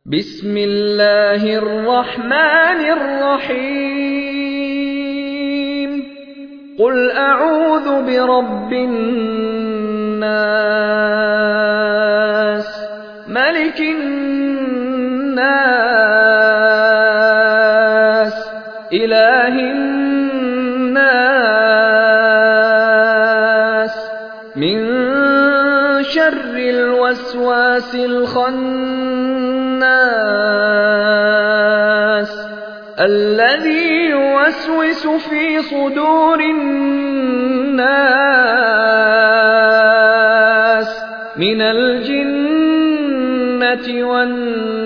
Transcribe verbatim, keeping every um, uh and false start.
بسم الله الرحمن الرحيم قل أعوذ برب الناس ملك الناس إله الناس من شر الوسواس الخناس الذي يوسوس في صدور الناس من الجنة والناس